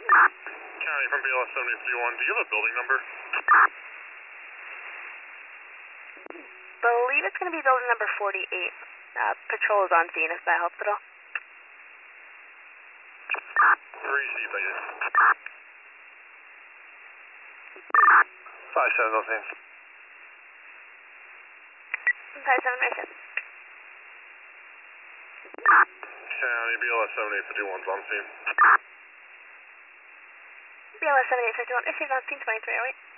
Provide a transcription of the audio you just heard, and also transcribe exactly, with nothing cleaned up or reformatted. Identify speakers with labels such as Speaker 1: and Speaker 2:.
Speaker 1: County from B L S seventy fifty-one, do you have a building number?
Speaker 2: Believe it's going to be building number forty-eight. Uh, patrol is on scene if that helps at all.
Speaker 1: Received, thank you. Five seven on scene.
Speaker 2: five seven, right seven.
Speaker 1: County B L S seventy fifty-one's on scene.
Speaker 2: B L S seventy-eight fifty-one, received on scene twenty-three oh eight.